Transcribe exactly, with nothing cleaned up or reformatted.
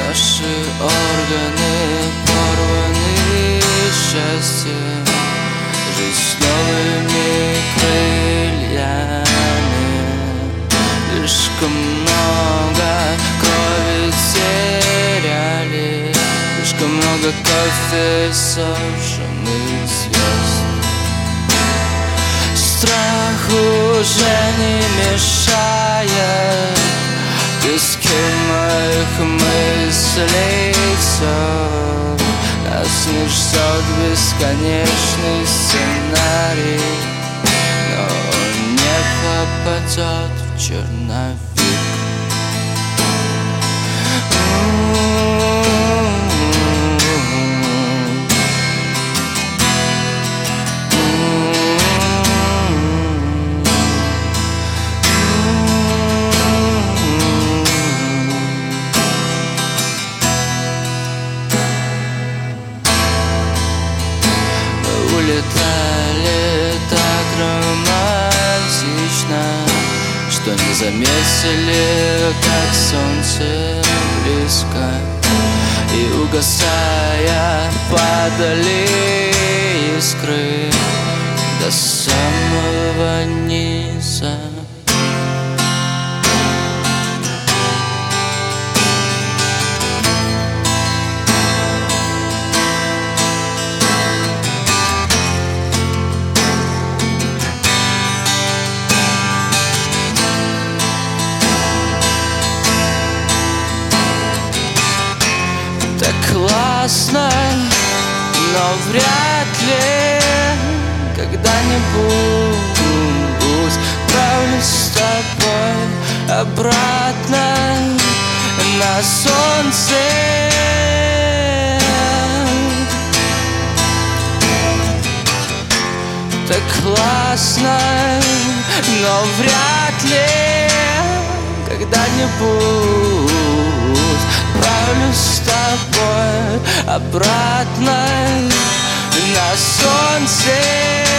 Наши органы порваны счастьем, жизнь с новыми крыльями. Слишком много крови теряли, слишком много кофе сожженных звезд. Страх уже не мешает в песке моих мыслей все. Нас не ждет бесконечный сценарий, но он не попадет в черновик. Улетали так романтично, что не заметили, как солнце близко. И угасая падали искры до самого низа. Так классно, но вряд ли когда-нибудь отправлюсь с тобой обратно на солнце. Так классно, но вряд ли когда-нибудь отправлюсь с тобой обратно на солнце.